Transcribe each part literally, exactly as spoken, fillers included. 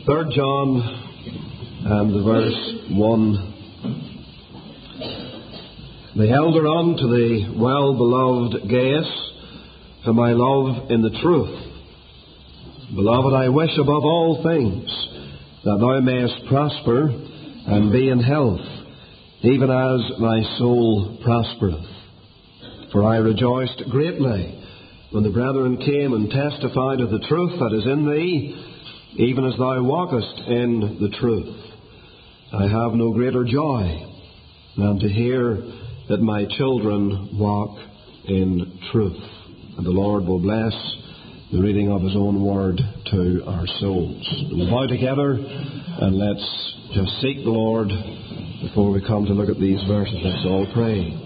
Third John and the verse one. The elder unto the well-beloved Gaius, whom I love in the truth. Beloved, I wish above all things that thou mayest prosper and be in health, even as thy soul prospereth. For I rejoiced greatly when the brethren came and testified of the truth that is in thee, even as thou walkest in the truth. I have no greater joy than to hear that my children walk in truth. And the Lord will bless the reading of His own word to our souls. We'll bow together and let's just seek the Lord before we come to look at these verses. Let's all pray.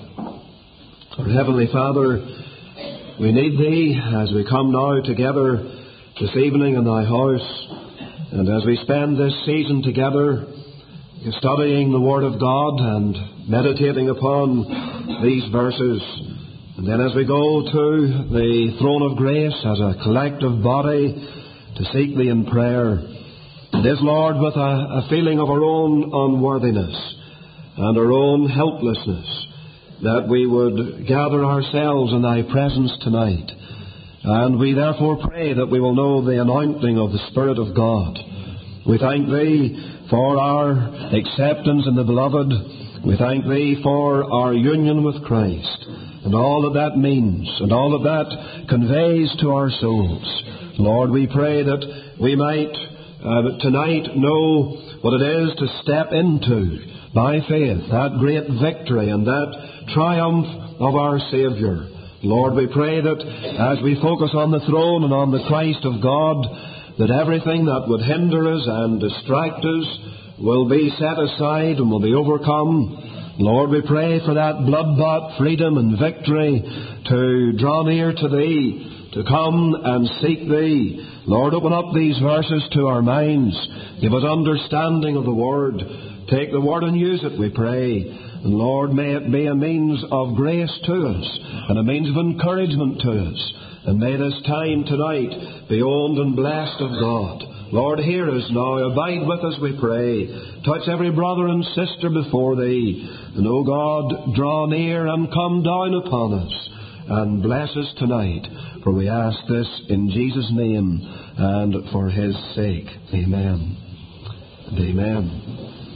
Our Heavenly Father, we need Thee as we come now together this evening in Thy house, and as we spend this season together studying the Word of God and meditating upon these verses. And then as we go to the throne of grace as a collective body to seek Thee in prayer, it is, Lord, with a, a feeling of our own unworthiness and our own helplessness that we would gather ourselves in Thy presence tonight. And we therefore pray that we will know the anointing of the Spirit of God. We thank Thee for our acceptance in the Beloved. We thank Thee for our union with Christ and all that that means and all that that conveys to our souls. Lord, we pray that we might uh, tonight know what it is to step into, by faith, that great victory and that triumph of our Saviour. Lord, we pray that as we focus on the throne and on the Christ of God, that everything that would hinder us and distract us will be set aside and will be overcome. Lord, we pray for that blood-bought freedom and victory to draw near to Thee, to come and seek Thee. Lord, open up these verses to our minds. Give us understanding of the Word. Take the Word and use it, we pray. And Lord, may it be a means of grace to us and a means of encouragement to us. And may this time tonight be owned and blessed of God. Lord, hear us now. Abide with us, we pray. Touch every brother and sister before Thee. And, O God, draw near and come down upon us and bless us tonight. For we ask this in Jesus' name and for His sake. Amen and amen.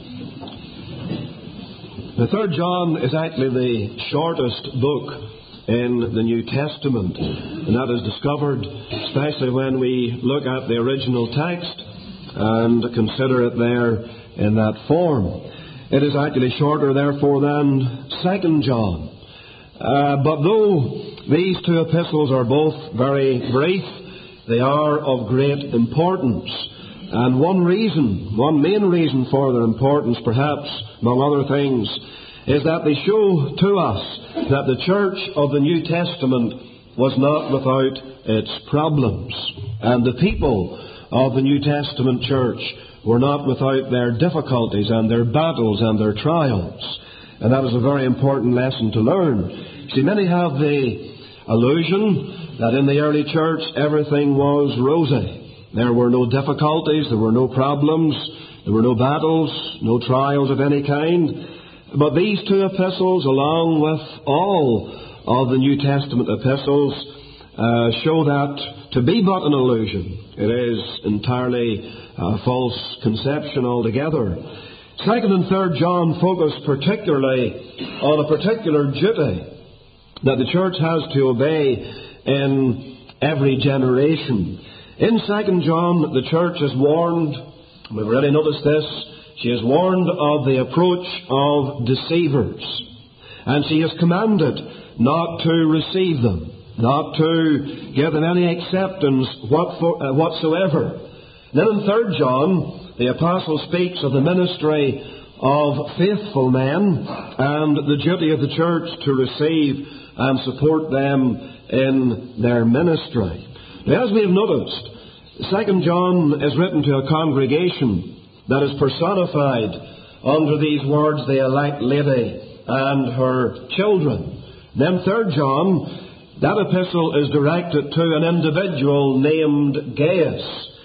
The Third John is actually the shortest book in the New Testament, and that is discovered especially when we look at the original text and consider it there in that form. It is actually shorter, therefore, than Second John. Uh, but though these two epistles are both very brief, they are of great importance. And one reason, one main reason for their importance, perhaps, among other things, is that they show to us that the church of the New Testament was not without its problems. And the people of the New Testament church were not without their difficulties and their battles and their trials. And that is a very important lesson to learn. See, many have the illusion that in the early church everything was rosy. There were no difficulties, there were no problems, there were no battles, no trials of any kind. But these two epistles, along with all of the New Testament epistles, uh, show that to be but an illusion. It is entirely a false conception altogether. Second and Third John focus particularly on a particular duty that the church has to obey in every generation. In Second John, the church is warned, we've already noticed this, she is warned of the approach of deceivers. And she is commanded not to receive them, not to give them any acceptance whatsoever. Then in Third John, the Apostle speaks of the ministry of faithful men and the duty of the church to receive and support them in their ministry. Now, as we have noticed, Second John is written to a congregation that is personified under these words, the elect lady and her children. Then Third John, that epistle is directed to an individual named Gaius.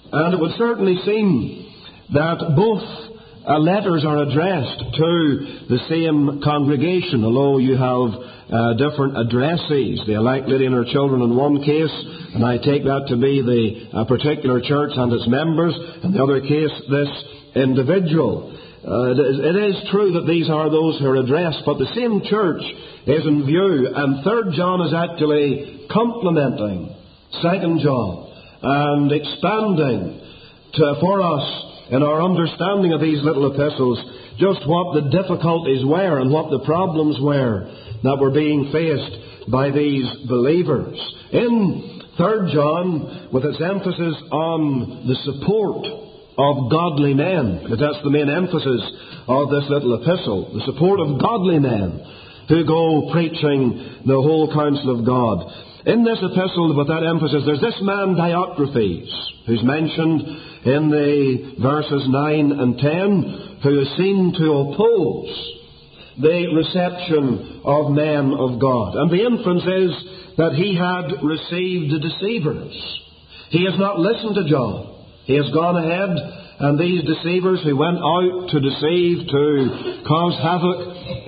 And it would certainly seem that both uh, letters are addressed to the same congregation, although you have uh, different addressees. The elect lady and her children in one case, and I take that to be the uh, particular church and its members. In the other case, this individual. Uh, it, is, it is true that these are those who are addressed, but the same church is in view, and Third John is actually complementing Second John and expanding to, for us in our understanding of these little epistles just what the difficulties were and what the problems were that were being faced by these believers. In Third John, with its emphasis on the support of godly men, because that's the main emphasis of this little epistle, the support of godly men who go preaching the whole counsel of God. In this epistle, with that emphasis, there's this man Diotrephes, who's mentioned in the verses nine and ten, who is seen to oppose the reception of men of God. And the inference is that he had received the deceivers. He has not listened to John. He has gone ahead, and these deceivers who went out to deceive, to cause havoc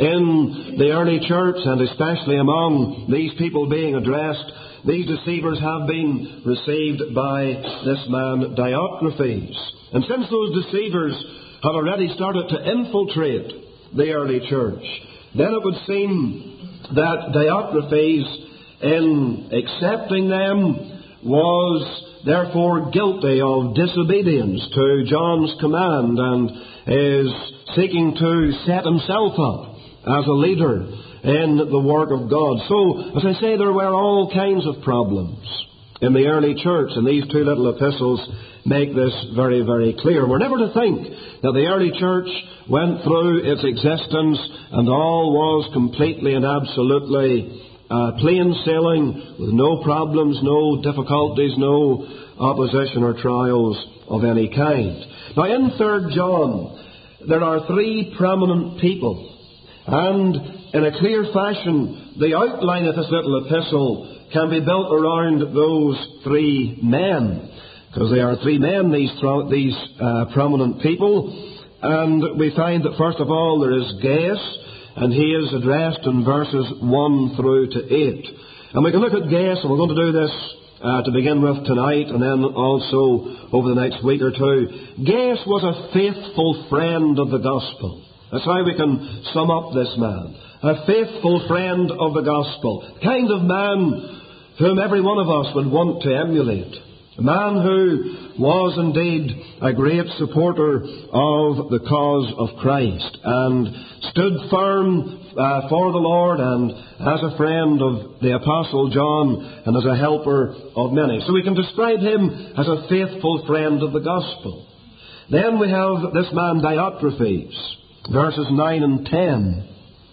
in the early church, and especially among these people being addressed, these deceivers have been received by this man Diotrephes. And since those deceivers have already started to infiltrate the early church, then it would seem that Diotrephes, in accepting them, was therefore guilty of disobedience to John's command and is seeking to set himself up as a leader in the work of God. So, as I say, there were all kinds of problems in the early church, and these two little epistles make this very, very clear. We're never to think that the early church went through its existence and all was completely and absolutely Uh, plain sailing, with no problems, no difficulties, no opposition or trials of any kind. Now, in Third John, there are three prominent people, and in a clear fashion, the outline of this little epistle can be built around those three men, because they are three men, these, these uh, prominent people. And we find that, first of all, there is Gaius, and he is addressed in verses one through to eight. And we can look at Gaius, and we're going to do this uh, to begin with tonight, and then also over the next week or two. Gaius was a faithful friend of the gospel. That's how we can sum up this man. A faithful friend of the gospel. The kind of man whom every one of us would want to emulate. A man who was indeed a great supporter of the cause of Christ and stood firm uh, for the Lord, and as a friend of the Apostle John and as a helper of many. So we can describe him as a faithful friend of the gospel. Then we have this man Diotrephes, verses nine and ten.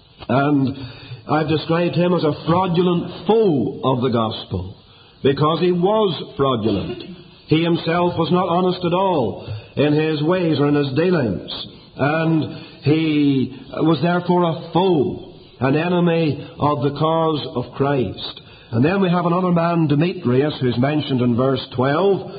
And I've described him as a fraudulent foe of the gospel, because he was fraudulent. He himself was not honest at all in his ways or in his dealings. And he was therefore a foe, an enemy of the cause of Christ. And then we have another man, Demetrius, who's mentioned in verse twelve.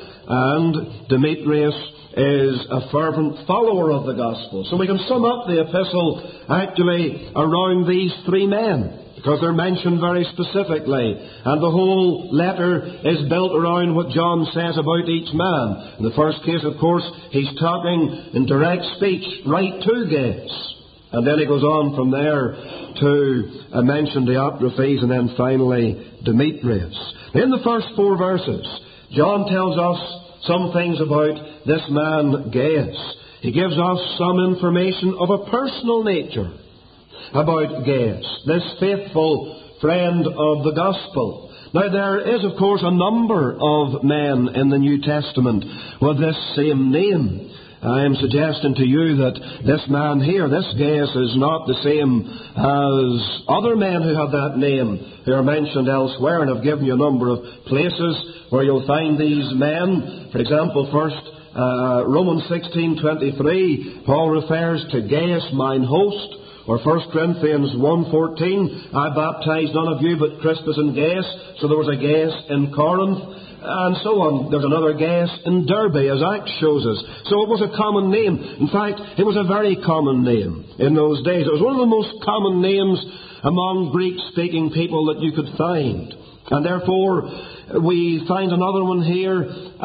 And Demetrius is a fervent follower of the gospel. So we can sum up the epistle actually around these three men, because they're mentioned very specifically. And the whole letter is built around what John says about each man. In the first case, of course, he's talking in direct speech right to Gaius. And then he goes on from there to uh, mention Diotrephes, and then finally Demetrius. In the first four verses, John tells us some things about this man Gaius. He gives us some information of a personal nature about Gaius, this faithful friend of the gospel. Now, there is, of course, a number of men in the New Testament with this same name. I am suggesting to you that this man here, this Gaius, is not the same as other men who have that name, who are mentioned elsewhere, and I've given you a number of places where you'll find these men. For example, first, uh, Romans sixteen twenty-three, Paul refers to Gaius, mine host. Or First Corinthians one fourteen, I baptized none of you but Crispus and Gaius. So there was a Gaius in Corinth. and so on. There's another Gaius in Derbe, as Acts shows us. So it was a common name. In fact, it was a very common name in those days. It was one of the most common names among Greek-speaking people that you could find. And therefore, we find another one here,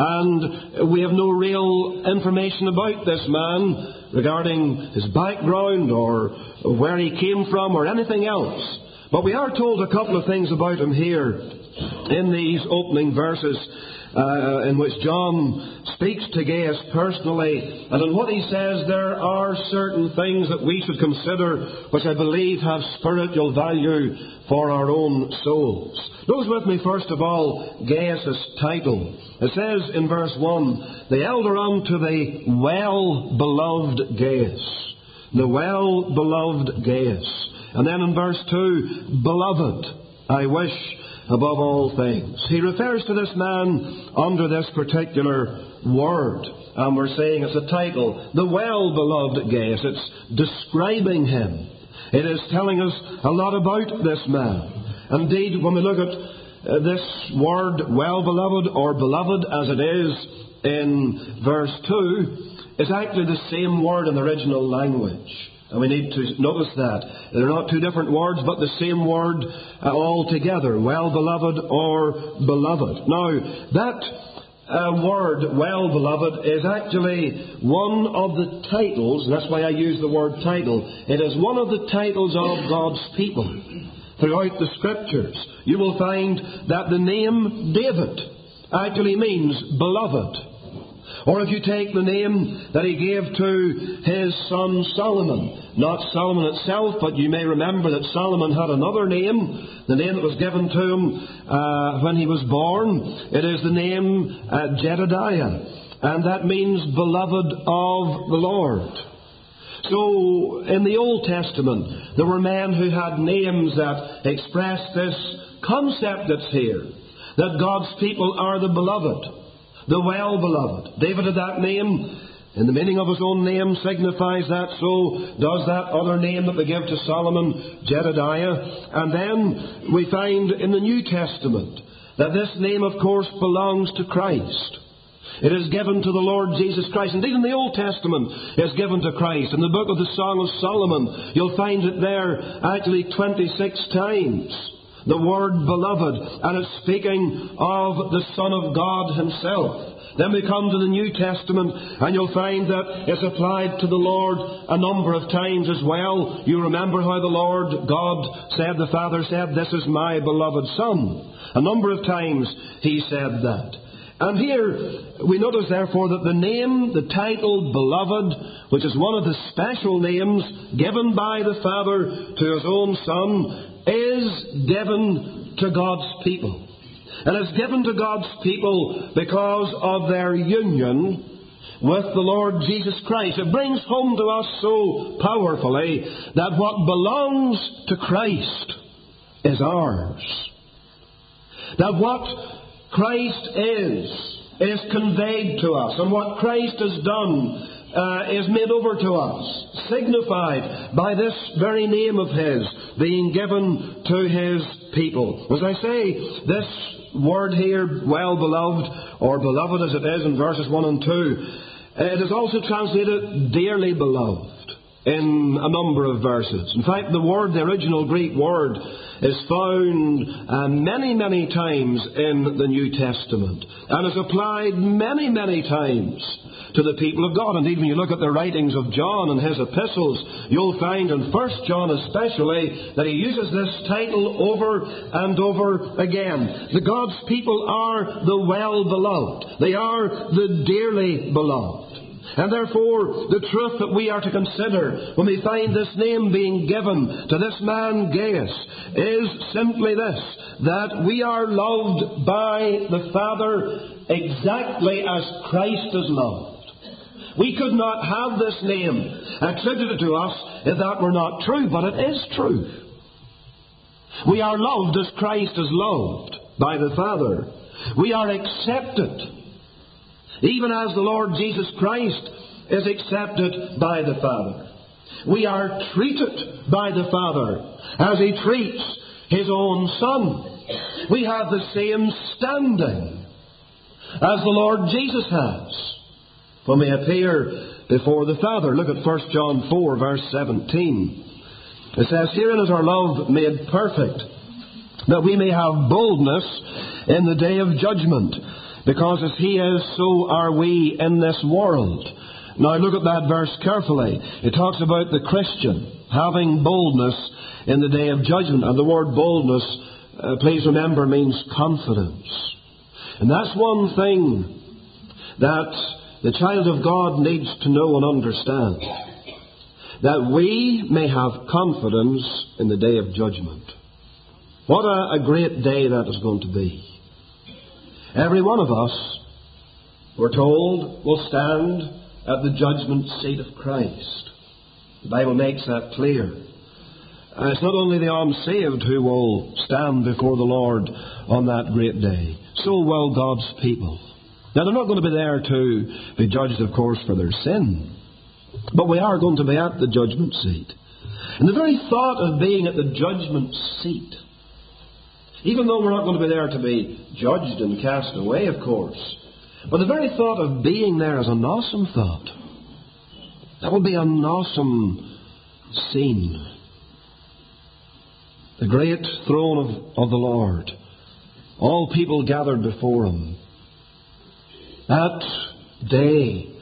and we have no real information about this man regarding his background or where he came from or anything else. But we are told a couple of things about him here in these opening verses uh, in which John speaks to Gaius personally. And in what he says, there are certain things that we should consider which I believe have spiritual value for our own souls. Notice with me, first of all, Gaius' title. It says in verse one, the elder unto the well-beloved Gaius. The well-beloved Gaius. And then in verse two, beloved, I wish above all things. He refers to this man under this particular word. And we're saying it's a title. The well-beloved Gaius. It's describing him. It is telling us a lot about this man. Indeed, when we look at uh, this word, well-beloved or beloved as it is in verse two, it's actually the same word in the original language. And we need to notice that. They're not two different words, but the same word uh, altogether. Well-beloved or beloved. Now, that uh, word, well-beloved, is actually one of the titles, and that's why I use the word title. It is one of the titles of God's people. Throughout the Scriptures, you will find that the name David actually means beloved. Or if you take the name that he gave to his son Solomon, not Solomon itself, but you may remember that Solomon had another name, the name that was given to him uh, when he was born. It is the name uh, Jedediah, and that means beloved of the Lord. So, in the Old Testament, there were men who had names that expressed this concept that's here, that God's people are the beloved, the well-beloved. David had that name, and the meaning of his own name signifies that. So does that other name that we give to Solomon, Jedediah. And then we find in the New Testament that this name, of course, belongs to Christ. It is given to the Lord Jesus Christ. Indeed, in the Old Testament, it's given to Christ. In the book of the Song of Solomon, you'll find it there actually twenty-six times. The word beloved, and it's speaking of the Son of God Himself. Then we come to the New Testament, and you'll find that it's applied to the Lord a number of times as well. You remember how the Lord God said, the Father said, "This is my beloved Son." A number of times He said that. And here we notice therefore that the name, the title beloved, which is one of the special names given by the Father to His own Son, is given to God's people. And it's given to God's people because of their union with the Lord Jesus Christ. It brings home to us so powerfully that what belongs to Christ is ours. That what Christ is, is conveyed to us. And what Christ has done uh, is made over to us, signified by this very name of His being given to His people. As I say, this word here, well-beloved, or beloved as it is in verses one and two, it is also translated dearly beloved in a number of verses. In fact, the word, the original Greek word, is found uh, many, many times in the New Testament and is applied many, many times to the people of God. Indeed, when you look at the writings of John and his epistles, you'll find in First John especially that he uses this title over and over again. The God's people are the well-beloved. They are the dearly beloved. And therefore, the truth that we are to consider when we find this name being given to this man Gaius is simply this, that we are loved by the Father exactly as Christ is loved. We could not have this name attributed to us if that were not true, but it is true. We are loved as Christ is loved by the Father. We are accepted, even as the Lord Jesus Christ is accepted by the Father. We are treated by the Father as He treats His own Son. We have the same standing as the Lord Jesus has, when we appear before the Father. Look at First John four, verse seventeen. It says, "Herein is our love made perfect, that we may have boldness in the day of judgment. Because as He is, so are we in this world." Now look at that verse carefully. It talks about the Christian having boldness in the day of judgment. And the word boldness, uh, please remember, means confidence. And that's one thing that the child of God needs to know and understand. That we may have confidence in the day of judgment. What a, a great day that is going to be. Every one of us, we're told, will stand at the judgment seat of Christ. The Bible makes that clear. And it's not only the unsaved who will stand before the Lord on that great day. So will God's people. Now, they're not going to be there to be judged, of course, for their sin. But we are going to be at the judgment seat. And the very thought of being at the judgment seat, even though we're not going to be there to be judged and cast away, of course, but the very thought of being there is an awesome thought. That would be an awesome scene. The great throne of, of the Lord. All people gathered before Him. That day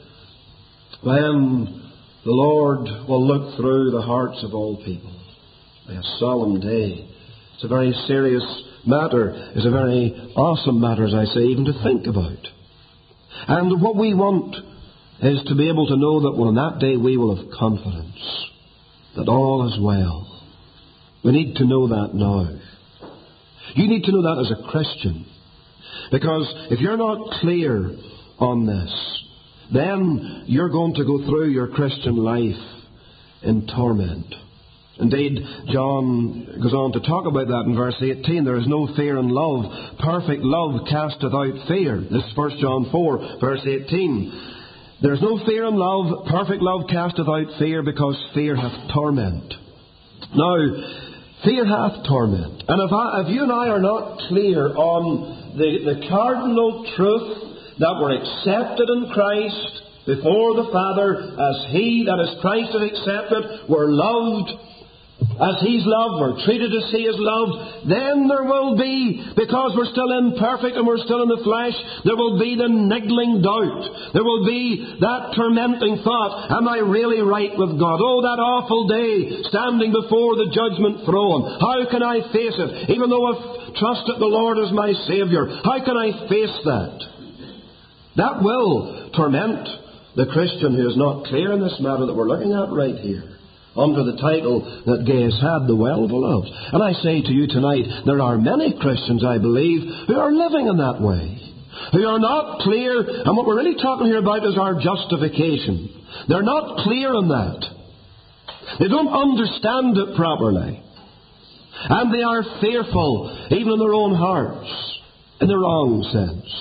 when the Lord will look through the hearts of all people. A solemn day. It's a very serious matter. It's a very awesome matter, as I say, even to think about. And what we want is to be able to know that on that day we will have confidence that all is well. We need to know that now. You need to know that as a Christian. Because if you're not clear on this, then you're going to go through your Christian life in torment. Indeed, John goes on to talk about that in verse eighteen. There is no fear in love. Perfect love casteth out fear. This is First John four, verse eighteen. There is no fear in love. Perfect love casteth out fear, because fear hath torment. Now, fear hath torment. And if, I, if you and I are not clear on the, the cardinal truth that we're accepted in Christ before the Father as He, that is Christ, is accepted, we're loved as He's loved, we're treated as He is loved, then there will be, because we're still imperfect and we're still in the flesh, there will be the niggling doubt. There will be that tormenting thought, am I really right with God? Oh, that awful day, standing before the judgment throne. How can I face it? Even though I've trusted the Lord as my Saviour, how can I face that? That will torment the Christian who is not clear in this matter that we're looking at right here, under the title that Gaius had, the well-beloved. And I say to you tonight, there are many Christians, I believe, who are living in that way, who are not clear, and what we're really talking here about is our justification. They're not clear on that. They don't understand it properly. And they are fearful, even in their own hearts, in the wrong sense.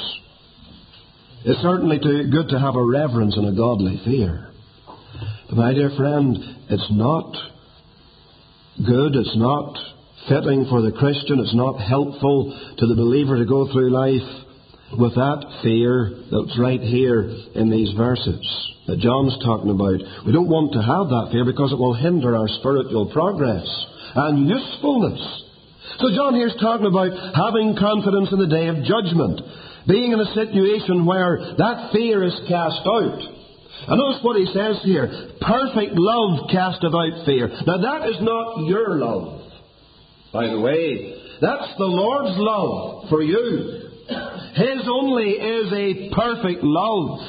It's certainly too good to have a reverence and a godly fear. But my dear friend, it's not good, it's not fitting for the Christian, it's not helpful to the believer to go through life with that fear that's right here in these verses that John's talking about. We don't want to have that fear because it will hinder our spiritual progress and usefulness. So John here's talking about having confidence in the day of judgment, being in a situation where that fear is cast out. And notice what he says here. Perfect love casteth out fear. Now that is not your love, by the way. That's the Lord's love for you. His only is a perfect love.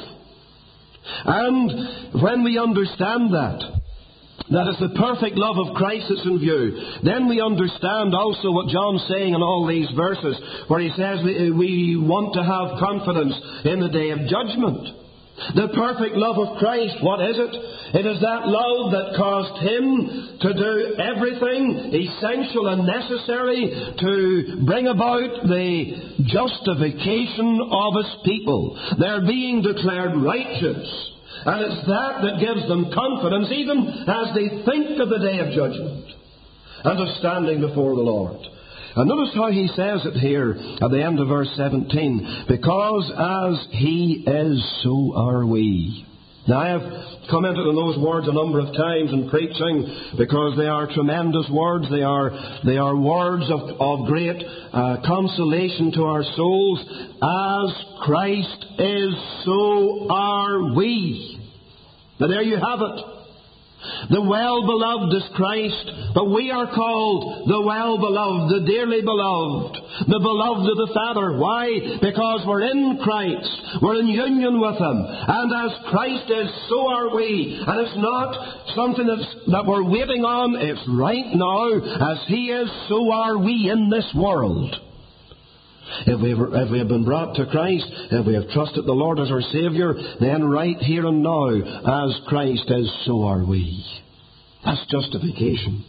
And when we understand that, that is the perfect love of Christ that's in view, then we understand also what John's saying in all these verses, where he says we want to have confidence in the day of judgment. The perfect love of Christ, what is it? It is that love that caused Him to do everything essential and necessary to bring about the justification of His people. They're being declared righteous. And it's that that gives them confidence even as they think of the day of judgment and of standing before the Lord. And notice how he says it here at the end of verse seventeen. Because as he is, so are we. Now, I have commented on those words a number of times in preaching because they are tremendous words. They are, they are words of, of great uh, consolation to our souls. As Christ is, so are we. Now, there you have it. The well-beloved is Christ, but we are called the well-beloved, the dearly beloved, the beloved of the Father. Why? Because we're in Christ. We're in union with Him. And as Christ is, so are we. And it's not something that's, that we're waiting on. It's right now. As He is, so are we in this world. If we, have, if we have been brought to Christ, if we have trusted the Lord as our Saviour, then right here and now, as Christ is, so are we. That's justification.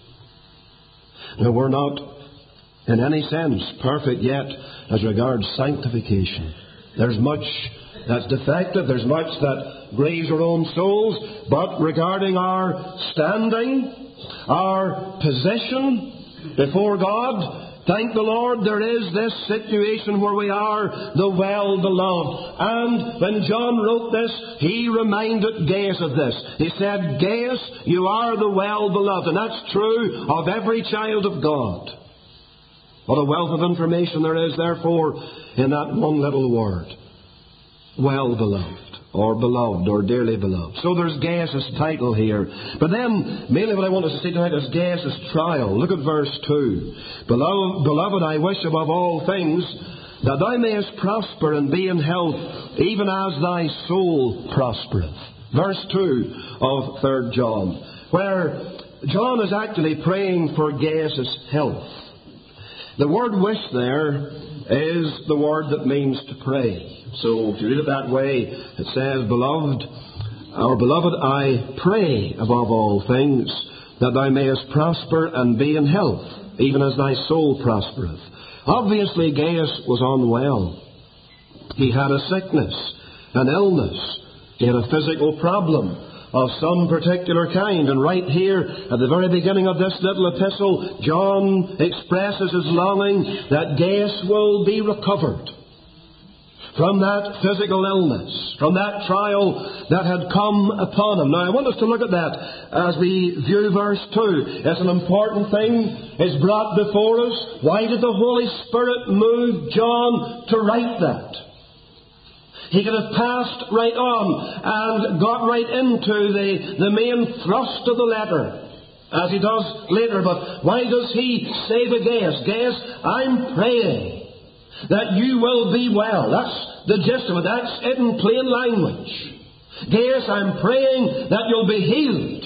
Now, we're not, in any sense, perfect yet as regards sanctification. There's much that's defective. There's much that grieves our own souls. But regarding our standing, our position before God, thank the Lord, there is this situation where we are the well-beloved. And when John wrote this, he reminded Gaius of this. He said, Gaius, you are the well-beloved. And that's true of every child of God. What a wealth of information there is, therefore, in that one little word. Well-beloved. Or beloved, or dearly beloved. So there's Gaius' title here. But then, mainly what I want us to see tonight is Gaius' trial. Look at verse two. Beloved, beloved, I wish above all things that thou mayest prosper and be in health, even as thy soul prospereth. Verse two of Third John, where John is actually praying for Gaius' health. The word wish there is the word that means to pray. So if you read it that way, it says, Beloved, or beloved, I pray above all things that thou mayest prosper and be in health, even as thy soul prospereth. Obviously, Gaius was unwell. He had a sickness, an illness. He had a physical problem of some particular kind. And right here, at the very beginning of this little epistle, John expresses his longing that Gaius will be recovered from that physical illness, from that trial that had come upon him. Now, I want us to look at that as we view verse two. It's an important thing. It's brought before us. Why did the Holy Spirit move John to write that? He could have passed right on and got right into the, the main thrust of the letter, as he does later. But why does he say to Gaius, Gaius, I'm praying that you will be well. That's the gist of it. That's it in plain language. Gaius, I'm praying that you'll be healed.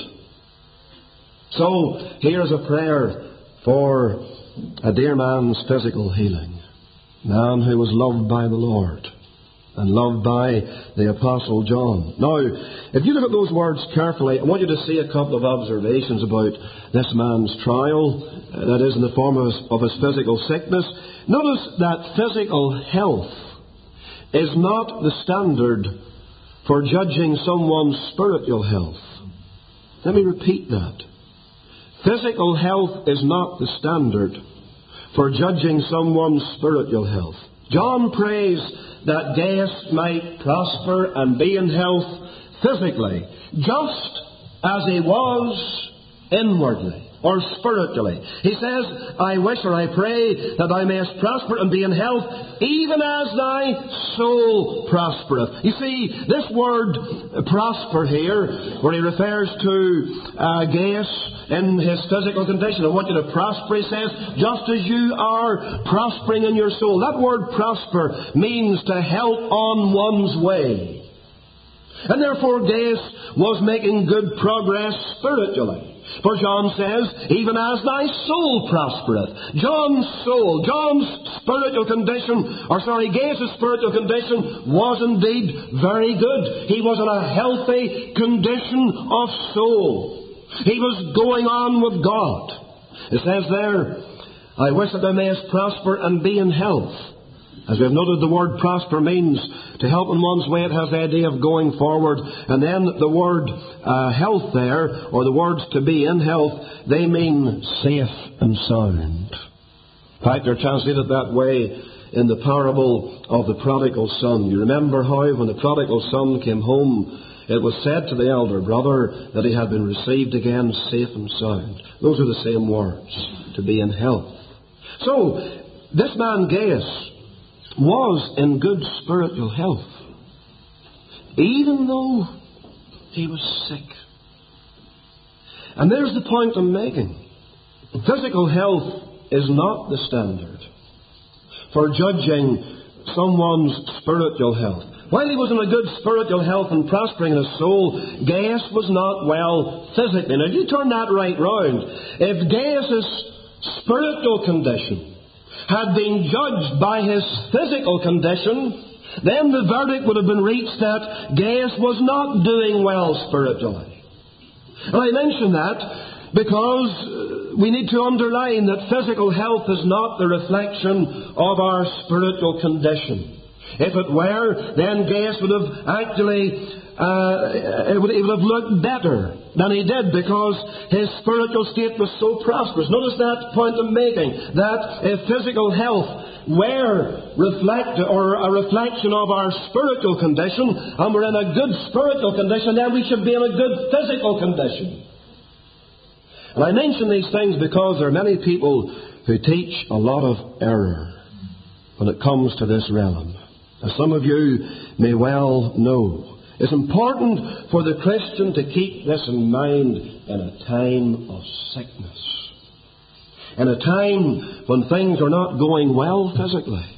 So, here's a prayer for a dear man's physical healing. A man who was loved by the Lord and loved by the Apostle John. Now, if you look at those words carefully, I want you to see a couple of observations about this man's trial, that is in the form of his, of his physical sickness. Notice that physical health is not the standard for judging someone's spiritual health. Let me repeat that. Physical health is not the standard for judging someone's spiritual health. John prays that Gaius might prosper and be in health physically, just as he was inwardly or spiritually. He says, I wish or I pray that thou mayest prosper and be in health, even as thy soul prospereth. You see, this word prosper here, where he refers to uh, Gaius in his physical condition. I want you to prosper, he says, just as you are prospering in your soul. That word prosper means to help on one's way. And therefore Gaius was making good progress spiritually. For John says, even as thy soul prospereth. John's soul, John's spiritual condition, or sorry, Gaius' spiritual condition was indeed very good. He was in a healthy condition of soul. He was going on with God. It says there, I wish that thou mayest prosper and be in health. As we have noted, the word prosper means to help in one's way. It has the idea of going forward. And then the word uh, health there, or the words to be in health, they mean safe and sound. In fact, they're translated that way in the parable of the prodigal son. You remember how when the prodigal son came home, it was said to the elder brother that he had been received again safe and sound. Those are the same words, to be in health. So, this man Gaius was in good spiritual health, even though he was sick. And there's the point I'm making. Physical health is not the standard for judging someone's spiritual health. While he was in a good spiritual health and prospering in his soul, Gaius was not well physically. Now, you turn that right round. If Gaius' spiritual condition had been judged by his physical condition, then the verdict would have been reached that Gaius was not doing well spiritually. And I mention that because we need to underline that physical health is not the reflection of our spiritual condition. If it were, then Gaius would have actually, uh, it would, it would have looked better than he did because his spiritual state was so prosperous. Notice that point I'm making, that if physical health were reflect or a reflection of our spiritual condition, and we're in a good spiritual condition, then we should be in a good physical condition. And I mention these things because there are many people who teach a lot of error when it comes to this realm. As some of you may well know, it's important for the Christian to keep this in mind in a time of sickness. In a time when things are not going well physically.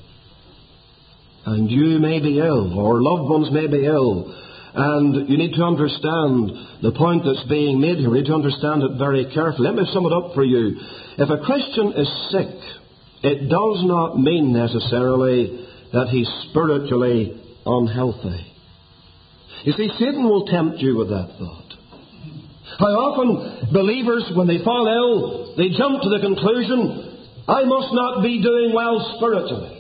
And you may be ill, or loved ones may be ill. And you need to understand the point that's being made here. You need to understand it very carefully. Let me sum it up for you. If a Christian is sick, it does not mean necessarily that he's spiritually unhealthy. You see, Satan will tempt you with that thought. How often believers, when they fall ill, they jump to the conclusion, I must not be doing well spiritually.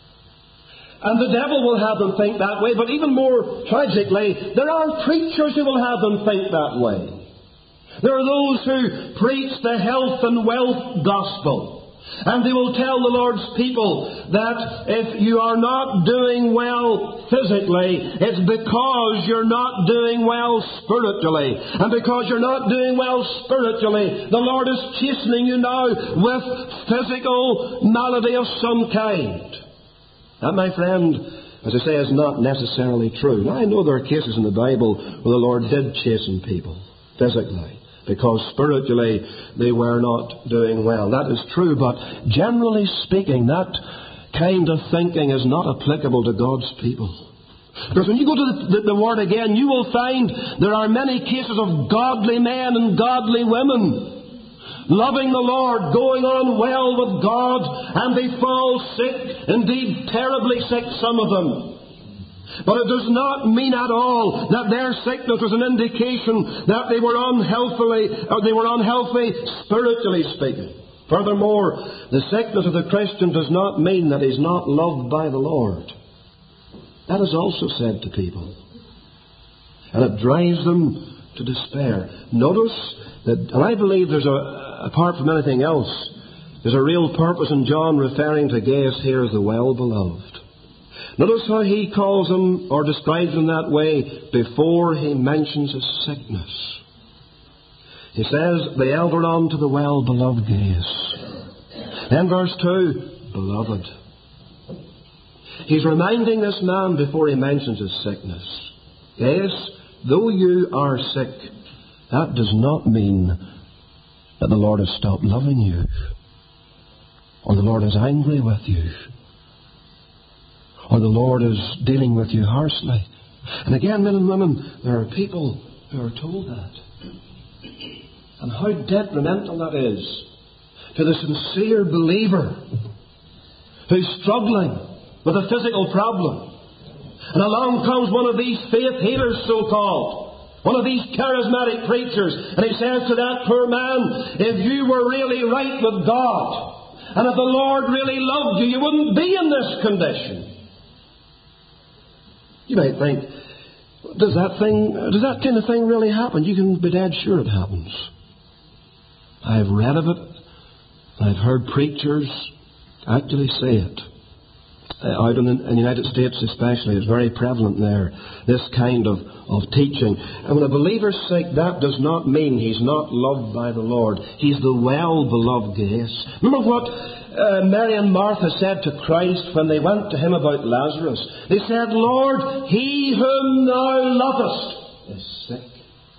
And the devil will have them think that way, but even more tragically, there are preachers who will have them think that way. There are those who preach the health and wealth gospel. And they will tell the Lord's people that if you are not doing well physically, it's because you're not doing well spiritually. And because you're not doing well spiritually, the Lord is chastening you now with physical malady of some kind. That, my friend, as I say, is not necessarily true. Now, I know there are cases in the Bible where the Lord did chasten people physically, because spiritually they were not doing well. That is true, but generally speaking, that kind of thinking is not applicable to God's people. Because when you go to the, the, the Word again, you will find there are many cases of godly men and godly women loving the Lord, going on well with God, and they fall sick, indeed terribly sick, some of them. But it does not mean at all that their sickness was an indication that they were unhealthily, or they were unhealthy spiritually speaking. Furthermore, the sickness of the Christian does not mean that he's not loved by the Lord. That is also said to people. And it drives them to despair. Notice that, and I believe there's a, apart from anything else, there's a real purpose in John referring to Gaius here as the well-beloved. Notice how he calls him or describes him that way before he mentions his sickness. He says, the elder unto the well-beloved Gaius. Then verse two, beloved. He's reminding this man before he mentions his sickness. Gaius, though you are sick, that does not mean that the Lord has stopped loving you, or the Lord is angry with you, or the Lord is dealing with you harshly. And again, men and women, there are people who are told that. And how detrimental that is to the sincere believer who's struggling with a physical problem. And along comes one of these faith healers, so-called, one of these charismatic preachers, and he says to that poor man, if you were really right with God, and if the Lord really loved you, you wouldn't be in this condition. You might think, does that thing, does that kind of thing really happen? You can be dead sure it happens. I've read of it. I've heard preachers actually say it. Uh, out in the, in the United States especially, it's very prevalent there, this kind of, of teaching. And when a believer's sick, that does not mean he's not loved by the Lord. He's the well-beloved Gaius. Remember what uh, Mary and Martha said to Christ when they went to him about Lazarus? They said, Lord, he whom thou lovest is sick.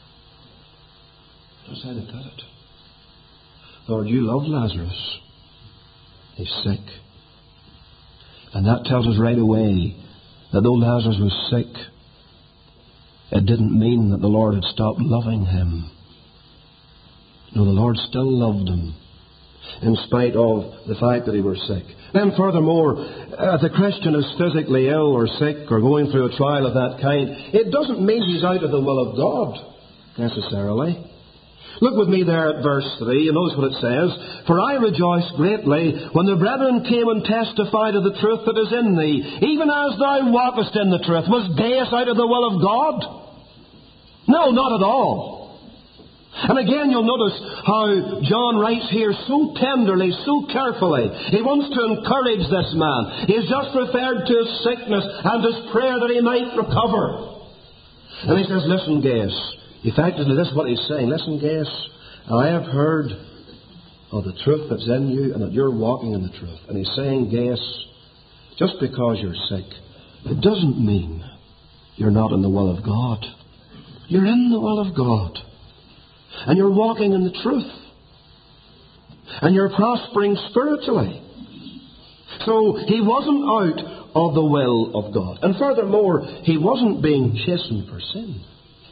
That's how they put it. Lord, you love Lazarus. He's sick. And that tells us right away that though Lazarus was sick, it didn't mean that the Lord had stopped loving him. No, the Lord still loved him, in spite of the fact that he was sick. Then furthermore, if the Christian is physically ill or sick or going through a trial of that kind, it doesn't mean he's out of the will of God, necessarily. Look with me there at verse three, and notice what it says. For I rejoiced greatly when the brethren came and testified of the truth that is in thee, even as thou walkest in the truth. Was Gaius out of the will of God? No, not at all. And again, you'll notice how John writes here so tenderly, so carefully. He wants to encourage this man. He has just referred to his sickness and his prayer that he might recover. And he says, listen, Gaius. Effectively, this is what he's saying. Listen, Gaius, I have heard of the truth that's in you and that you're walking in the truth. And he's saying, Gaius, just because you're sick, it doesn't mean you're not in the will of God. You're in the will of God. And you're walking in the truth. And you're prospering spiritually. So he wasn't out of the will of God. And furthermore, he wasn't being chastened for sin.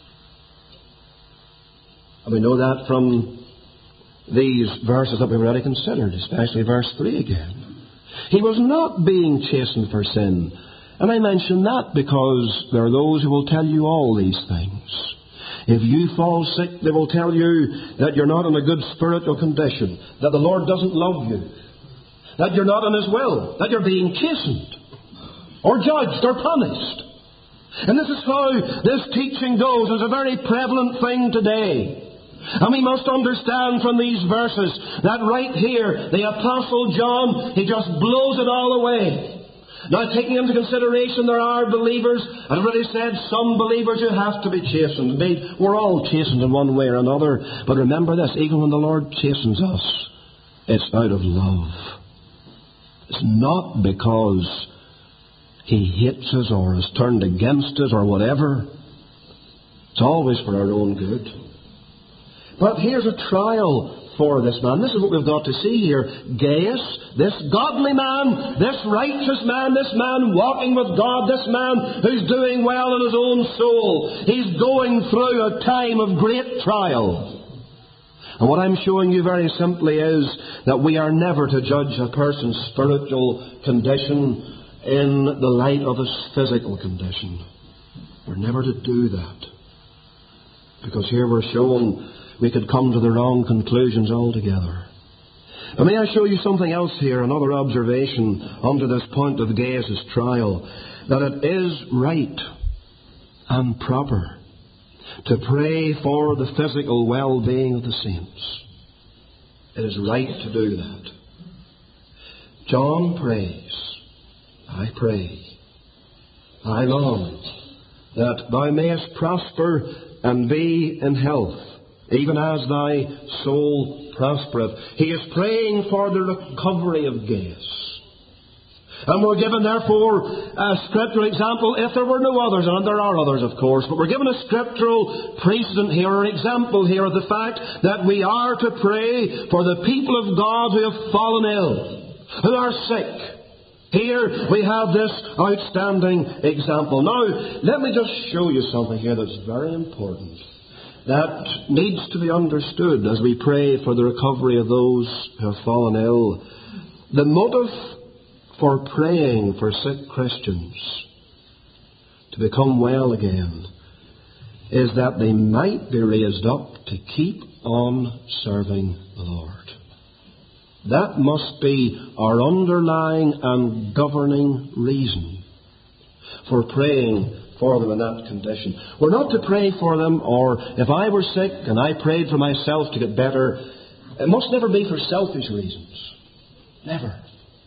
And we know that from these verses that we've already considered, especially verse three again. He was not being chastened for sin. And I mention that because there are those who will tell you all these things. If you fall sick, they will tell you that you're not in a good spiritual condition, that the Lord doesn't love you, that you're not in His will, that you're being chastened, or judged, or punished. And this is how this teaching goes. It's a very prevalent thing today. And we must understand from these verses that right here, the Apostle John, he just blows it all away. Now, taking into consideration there are believers, I've already said some believers who have to be chastened. Indeed, we're all chastened in one way or another. But remember this, even when the Lord chastens us, it's out of love. It's not because He hates us or has turned against us or whatever. It's always for our own good. But here's a trial for this man. This is what we've got to see here. Gaius, this godly man, this righteous man, this man walking with God, this man who's doing well in his own soul, he's going through a time of great trial. And what I'm showing you very simply is that we are never to judge a person's spiritual condition in the light of his physical condition. We're never to do that. Because here we're shown we could come to the wrong conclusions altogether. But may I show you something else here, another observation under this point of Gaius' trial, that it is right and proper to pray for the physical well-being of the saints. It is right to do that. John prays, I pray, I long that thou mayest prosper and be in health, even as thy soul prospereth. He is praying for the recovery of Gaius. And we're given, therefore, a scriptural example, if there were no others, and there are others, of course, but we're given a scriptural precedent here, or example here, of the fact that we are to pray for the people of God who have fallen ill, who are sick. Here we have this outstanding example. Now, let me just show you something here that's very important, that needs to be understood as we pray for the recovery of those who have fallen ill. The motive for praying for sick Christians to become well again is that they might be raised up to keep on serving the Lord. That must be our underlying and governing reason for praying for them in that condition. We're not to pray for them, or if I were sick and I prayed for myself to get better, it must never be for selfish reasons. Never.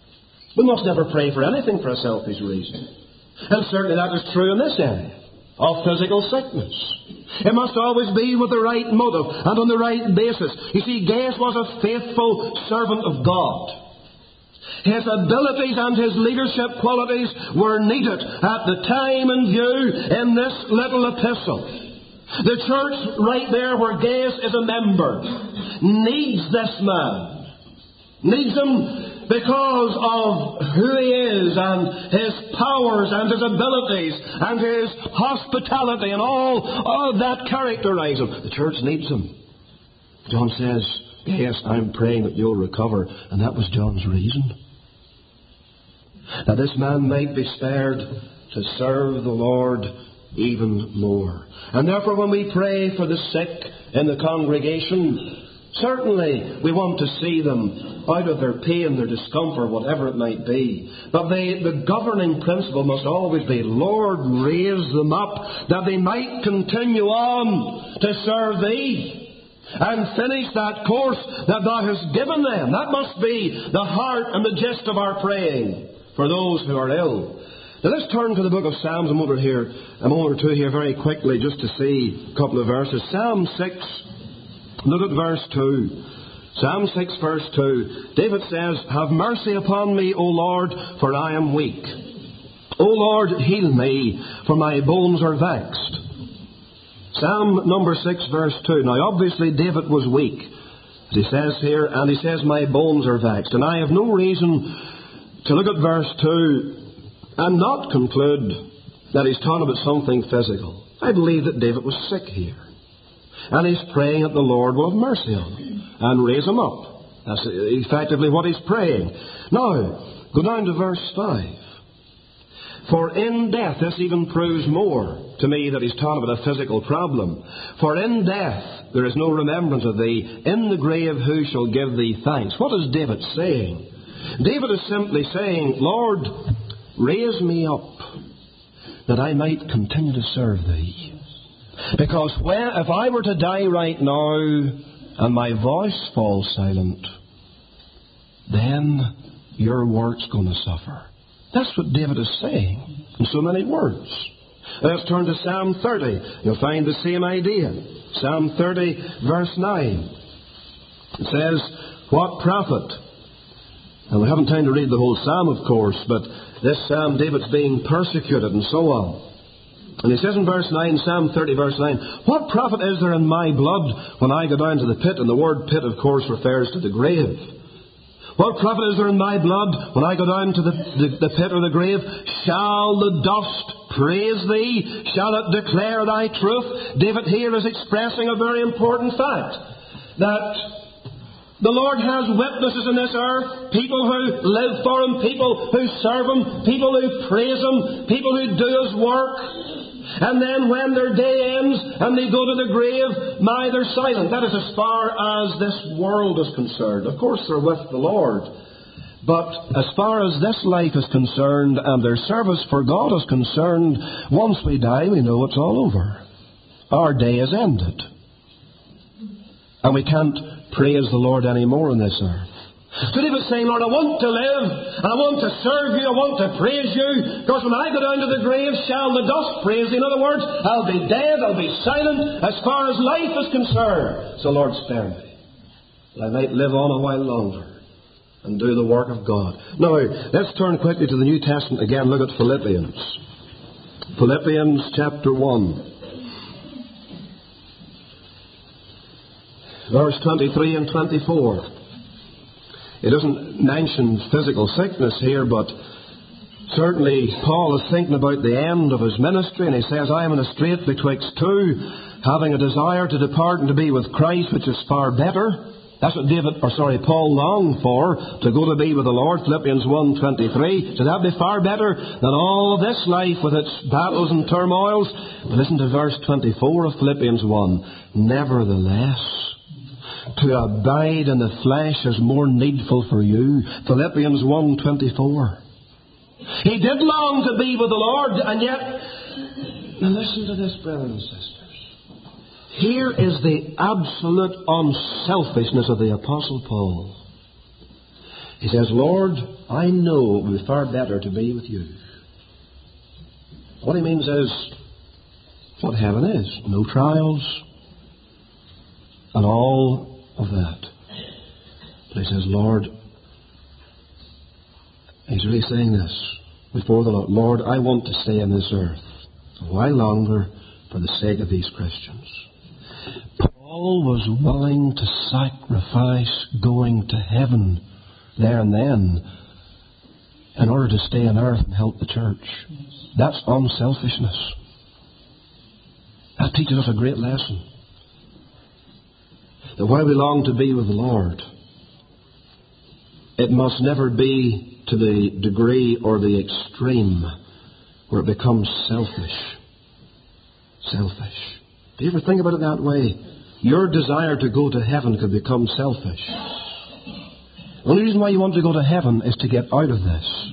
We must never pray for anything for a selfish reason. And certainly that is true in this area of physical sickness. It must always be with the right motive and on the right basis. You see, Gaius was a faithful servant of God. His abilities and his leadership qualities were needed at the time in view in this little epistle. The church right there where Gaius is a member needs this man. Needs him because of who he is and his powers and his abilities and his hospitality and all, all of that characterize him. The church needs him. John says, Gaius, I'm praying that you'll recover. And that was John's reason. That this man might be spared to serve the Lord even more. And therefore when we pray for the sick in the congregation, certainly we want to see them out of their pain, their discomfort, whatever it might be. But they, the governing principle must always be, Lord, raise them up that they might continue on to serve Thee and finish that course that Thou hast given them. That must be the heart and the gist of our praying for those who are ill. Now let's turn to the book of Psalms a moment here, a moment or two here very quickly just to see a couple of verses. Psalm six, look at verse two. Psalm six verse two. David says, Have mercy upon me, O Lord, for I am weak. O Lord, heal me, for my bones are vexed. Psalm number six verse two. Now obviously David was weak. He says here, and he says, my bones are vexed. And I have no reason to look at verse two and not conclude that he's talking about something physical. I believe that David was sick here. And he's praying that the Lord will have mercy on him and raise him up. That's effectively what he's praying. Now, go down to verse five. For in death, this even proves more to me that he's talking about a physical problem. For in death there is no remembrance of thee. In the grave who shall give thee thanks? What is David saying? David is simply saying, Lord, raise me up that I might continue to serve thee. Because when, if I were to die right now and my voice falls silent, then your work's going to suffer. That's what David is saying in so many words. Let's turn to Psalm thirty. You'll find the same idea. Psalm thirty, verse nine. It says, What profit? And we haven't time to read the whole psalm, of course, but this psalm, David's being persecuted and so on. And he says in verse nine, Psalm thirty, verse nine, What profit is there in my blood when I go down to the pit? And the word pit, of course, refers to the grave. What profit is there in my blood when I go down to the, the, the pit or the grave? Shall the dust praise thee? Shall it declare thy truth? David here is expressing a very important fact, that the Lord has witnesses in this earth, people who live for Him, people who serve Him, people who praise Him, people who do His work. And then when their day ends and they go to the grave, my, they're silent. That is as far as this world is concerned. Of course, they're with the Lord. But as far as this life is concerned and their service for God is concerned, once we die, we know it's all over. Our day is ended. And we can't praise the Lord anymore on this earth. So David's saying, Lord, I want to live, and I want to serve you, I want to praise you, because when I go down to the grave, shall the dust praise thee? In other words, I'll be dead, I'll be silent, as far as life is concerned. So Lord, spare me, that I might live on a while longer and do the work of God. Now, let's turn quickly to the New Testament again. Look at Philippians. Philippians chapter one. Verse twenty-three and twenty-four. It doesn't mention physical sickness here, but certainly Paul is thinking about the end of his ministry, and he says, I am in a strait betwixt two, having a desire to depart and to be with Christ, which is far better. That's what David, or sorry, Paul longed for, to go to be with the Lord. Philippians one twenty-three. So that'd be far better than all this life with its battles and turmoils. But listen to verse twenty-four of Philippians one. Nevertheless, to abide in the flesh is more needful for you. Philippians one twenty-four. He did long to be with the Lord, and yet, now listen to this, brothers and sisters. Here is the absolute unselfishness of the Apostle Paul. He says, Lord, I know it would be far better to be with you. What he means is what heaven is. No trials and all of that. But he says, Lord, he's really saying this before the Lord. Lord, I want to stay on this earth a while longer for the sake of these Christians. Paul was willing to sacrifice going to heaven there and then in order to stay on earth and help the church. That's unselfishness. That teaches us a great lesson. That while we long to be with the Lord, it must never be to the degree or the extreme where it becomes selfish. Selfish. Do you ever think about it that way? Your desire to go to heaven could become selfish. The only reason why you want to go to heaven is to get out of this.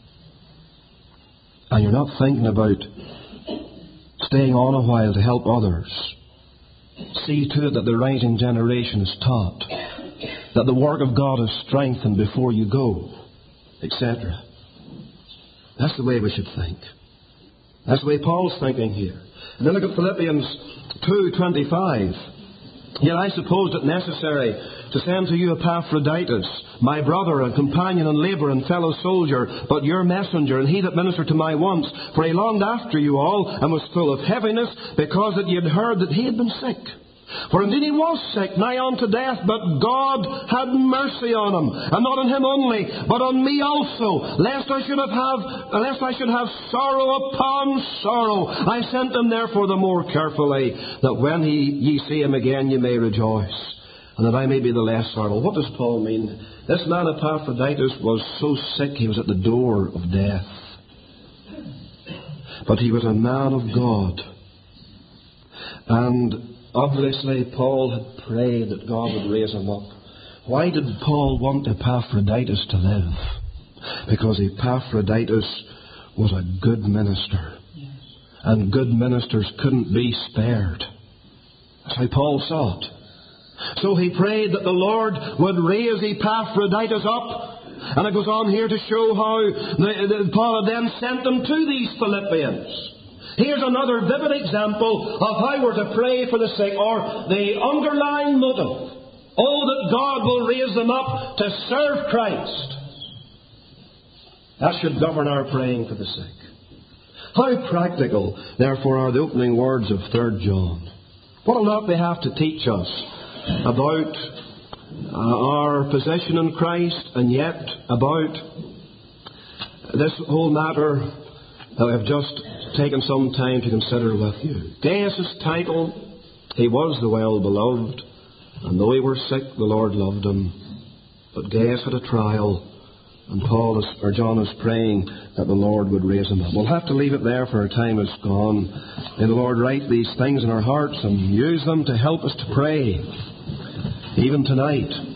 And you're not thinking about staying on a while to help others. See to it that the rising generation is taught, that the work of God is strengthened before you go, et cetera. That's the way we should think. That's the way Paul's thinking here. And then look at Philippians two twenty-five. Yet I supposed it necessary to send to you Epaphroditus, my brother and companion in labour and fellow soldier, but your messenger, and he that ministered to my wants. For he longed after you all, and was full of heaviness, because that ye had heard that he had been sick. For indeed he was sick, nigh unto death, but God had mercy on him, and not on him only, but on me also, lest I should have, have lest I should have sorrow upon sorrow. I sent him therefore the more carefully, that when he, ye see him again, ye may rejoice, and that I may be the less sorrowful. What does Paul mean? This man Epaphroditus was so sick he was at the door of death. But he was a man of God. And obviously, Paul had prayed that God would raise him up. Why did Paul want Epaphroditus to live? Because Epaphroditus was a good minister. Yes. And good ministers couldn't be spared. That's how Paul saw it. So he prayed that the Lord would raise Epaphroditus up. And it goes on here to show how the, the, Paul had then sent them to these Philippians. Here's another vivid example of how we're to pray for the sick, or the underlying motive. Oh, that God will raise them up to serve Christ. That should govern our praying for the sick. How practical, therefore, are the opening words of Third John. What a lot they have to teach us about uh, our position in Christ, and yet about this whole matter that I've just taken some time to consider with you. Gaius' title, he was the well-beloved, and though he were sick, the Lord loved him. But Gaius had a trial, and Paul is, or John is praying that the Lord would raise him up. We'll have to leave it there, for our time is gone. May the Lord write these things in our hearts and use them to help us to pray, even tonight.